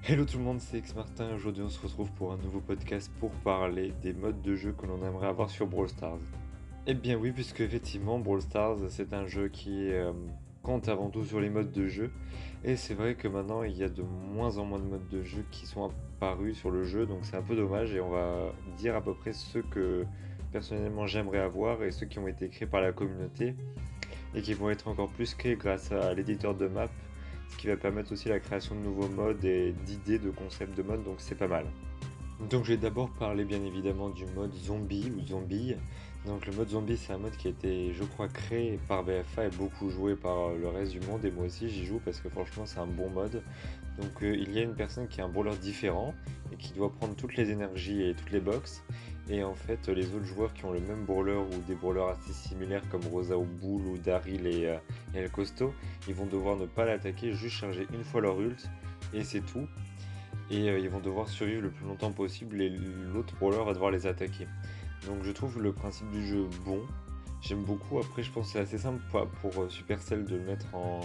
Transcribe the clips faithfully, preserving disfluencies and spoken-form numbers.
Hello tout le monde, c'est X Martin. Aujourd'hui on se retrouve pour un nouveau podcast pour parler des modes de jeu que l'on aimerait avoir sur Brawl Stars. Eh bien oui, puisque effectivement Brawl Stars c'est un jeu qui euh, compte avant tout sur les modes de jeu. Et c'est vrai que maintenant il y a de moins en moins de modes de jeu qui sont apparus sur le jeu, donc c'est un peu dommage et on va dire à peu près ceux que personnellement j'aimerais avoir et ceux qui ont été créés par la communauté et qui vont être encore plus créés grâce à l'éditeur de map, ce qui va permettre aussi la création de nouveaux modes et d'idées de concepts de mode, donc c'est pas mal. Donc je vais d'abord parler bien évidemment du mode zombie ou zombie. Donc le mode zombie c'est un mode qui a été je crois créé par B F A et beaucoup joué par le reste du monde et moi aussi j'y joue parce que franchement c'est un bon mode. Donc euh, il y a une personne qui a un brawler différent et qui doit prendre toutes les énergies et toutes les box. Et en fait les autres joueurs qui ont le même brawler ou des brawlers assez similaires comme Rosa ou Bull ou Daryl et, euh, et El Costo, ils vont devoir ne pas l'attaquer, juste charger une fois leur ult et c'est tout et euh, ils vont devoir survivre le plus longtemps possible et l'autre brawler va devoir les attaquer. Donc je trouve le principe du jeu bon, j'aime beaucoup. Après je pense que c'est assez simple pour, pour euh, Supercell de le mettre en,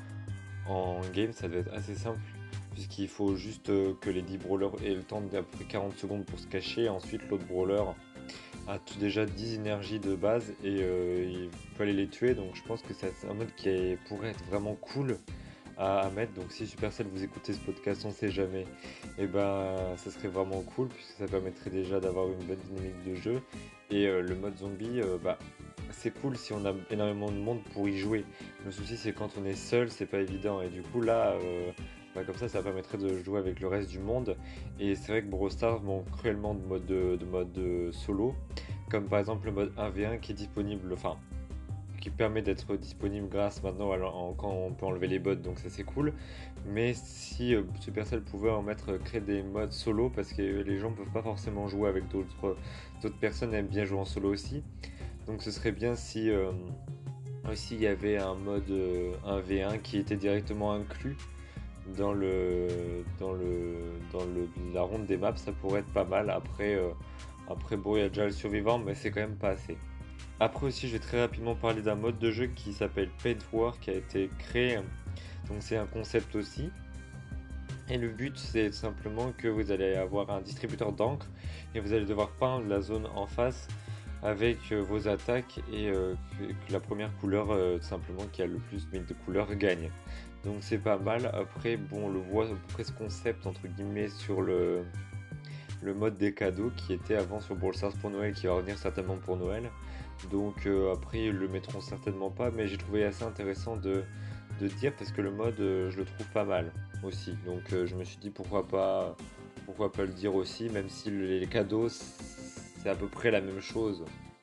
en game, ça doit être assez simple puisqu'il faut juste euh, que les dix brawlers aient le temps d'à peu près quarante secondes pour se cacher. Ensuite l'autre brawler a tout déjà dix énergies de base et euh, il peut aller les tuer. Donc je pense que c'est un mode qui est, pourrait être vraiment cool à, à mettre. Donc si Supercell vous écoutez ce podcast, on sait jamais, et ben ça serait vraiment cool puisque ça permettrait déjà d'avoir une bonne dynamique de jeu. Et euh, le mode zombie, euh, bah c'est cool si on a énormément de monde pour y jouer. Le souci c'est quand on est seul, c'est pas évident. Et du coup là, euh, bah, comme ça, ça permettrait de jouer avec le reste du monde. Et c'est vrai que Brawl Stars manque cruellement de mode de, de mode de solo, comme par exemple le mode un v un qui est disponible, enfin qui permet d'être disponible grâce maintenant à l'en- quand on peut enlever les bots, donc ça c'est cool. Mais si euh, Supercell pouvait en mettre, euh, créer des modes solo, parce que les gens peuvent pas forcément jouer avec d'autres d'autres personnes, aiment bien jouer en solo aussi. Donc ce serait bien si euh, aussi il y avait un mode euh, un v un qui était directement inclus dans le dans le dans le la ronde des maps, ça pourrait être pas mal. Après euh, après bon, il y a déjà le survivant, mais c'est quand même pas assez. Après aussi, je vais très rapidement parler d'un mode de jeu qui s'appelle Paint War, qui a été créé. Donc c'est un concept aussi. Et le but, c'est simplement que vous allez avoir un distributeur d'encre et vous allez devoir peindre la zone en face avec euh, vos attaques et euh, que, que la première couleur, euh, simplement qui a le plus de couleurs, gagne. Donc c'est pas mal. Après, bon, on le voit à peu près ce concept entre guillemets sur le, le mode des cadeaux qui était avant sur Brawl Stars pour Noël, qui va revenir certainement pour Noël. Donc euh, après ils le mettront certainement pas, mais j'ai trouvé assez intéressant de, de dire parce que le mode euh, je le trouve pas mal aussi. Donc euh, je me suis dit pourquoi pas pourquoi pas le dire aussi, même si les cadeaux c'est à peu près la même chose.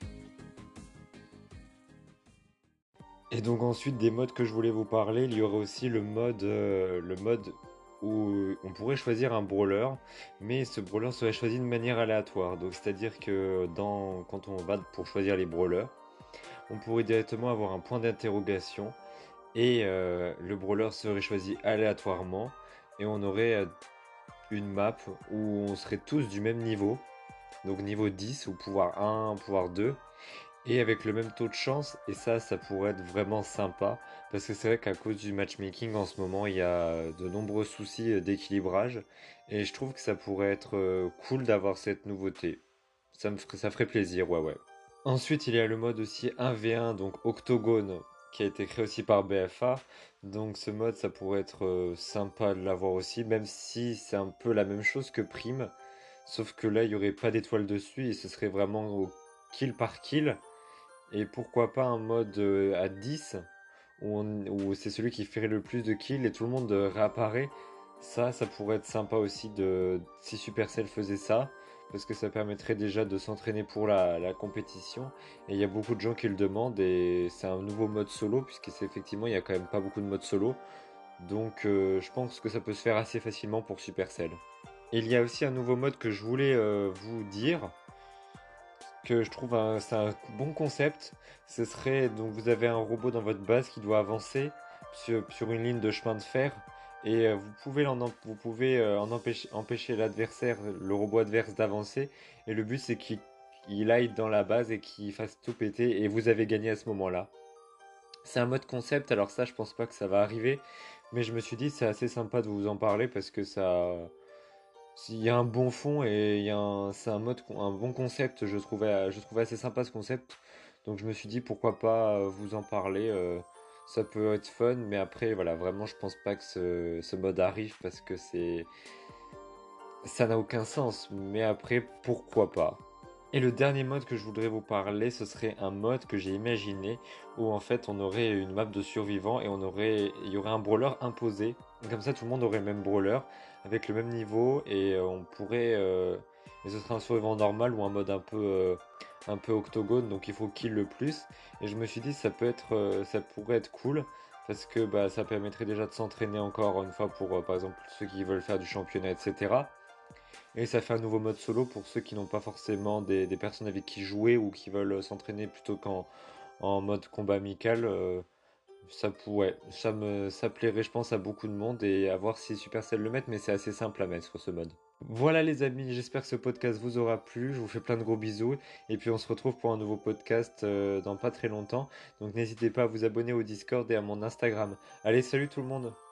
Et donc ensuite des modes que je voulais vous parler, il y aurait aussi le mode euh, le mode où on pourrait choisir un brawler, mais ce brawler serait choisi de manière aléatoire. Donc c'est-à-dire que dans quand on va pour choisir les brawlers, on pourrait directement avoir un point d'interrogation et euh, le brawler serait choisi aléatoirement et on aurait euh, une map où on serait tous du même niveau, donc niveau dix ou pouvoir un, pouvoir deux, et avec le même taux de chance. Et ça, ça pourrait être vraiment sympa parce que c'est vrai qu'à cause du matchmaking en ce moment, il y a de nombreux soucis euh, d'équilibrage et je trouve que ça pourrait être euh, cool d'avoir cette nouveauté. Ça me ferait, ça ferait plaisir, ouais, ouais. Ensuite, il y a le mode aussi un v un, donc Octogone, qui a été créé aussi par B F A. Donc ce mode, ça pourrait être euh, sympa de l'avoir aussi, même si c'est un peu la même chose que Prime. Sauf que là, il n'y aurait pas d'étoile dessus et ce serait vraiment au kill par kill. Et pourquoi pas un mode euh, à dix, où, on- où c'est celui qui ferait le plus de kills et tout le monde euh, réapparaît. Ça, ça pourrait être sympa aussi de si Supercell faisait ça, parce que ça permettrait déjà de s'entraîner pour la, la compétition. Et il y a beaucoup de gens qui le demandent et c'est un nouveau mode solo, puisque c'est effectivement il y a quand même pas beaucoup de modes solo. Donc euh, je pense que ça peut se faire assez facilement pour Supercell. Et il y a aussi un nouveau mode que je voulais euh, vous dire, que je trouve un, c'est un bon concept. Ce serait donc vous avez un robot dans votre base qui doit avancer sur, sur une ligne de chemin de fer et euh, vous pouvez, en, vous pouvez euh, en empêcher, empêcher l'adversaire, le robot adverse d'avancer et le but c'est qu'il il aille dans la base et qu'il fasse tout péter et vous avez gagné à ce moment-là. C'est un mode concept, alors ça je pense pas que ça va arriver, Mais je me suis dit, c'est assez sympa de vous en parler parce que ça, il y a un bon fond et il y a un, c'est un mode, un bon concept. Je trouvais, je trouvais assez sympa ce concept. Donc je me suis dit, pourquoi pas euh, vous en parler. Euh, ça peut être fun, mais après, voilà, vraiment, je pense pas que ce, ce mode arrive parce que c'est, ça n'a aucun sens. Mais après, pourquoi pas? Et le dernier mode que je voudrais vous parler, ce serait un mode que j'ai imaginé où en fait on aurait une map de survivants et on aurait, il y aurait un brawler imposé. Comme ça, tout le monde aurait le même brawler avec le même niveau et euh, on pourrait, euh, et ce serait un survivant normal ou un mode un peu, euh, un peu octogone, donc il faut kill le plus. Et je me suis dit ça peut être, euh, ça pourrait être cool parce que bah, ça permettrait déjà de s'entraîner encore une fois pour, euh, par exemple, ceux qui veulent faire du championnat, et cetera. Et ça fait un nouveau mode solo pour ceux qui n'ont pas forcément des, des personnes avec qui jouer ou qui veulent s'entraîner plutôt qu'en en mode combat amical. Euh, ça pourrait, ça me, ça plairait, je pense, à beaucoup de monde et à voir si Supercell le met, mais c'est assez simple à mettre sur ce mode. Voilà les amis, j'espère que ce podcast vous aura plu. Je vous fais plein de gros bisous et puis on se retrouve pour un nouveau podcast euh, dans pas très longtemps. Donc n'hésitez pas à vous abonner au Discord et à mon Instagram. Allez, salut tout le monde!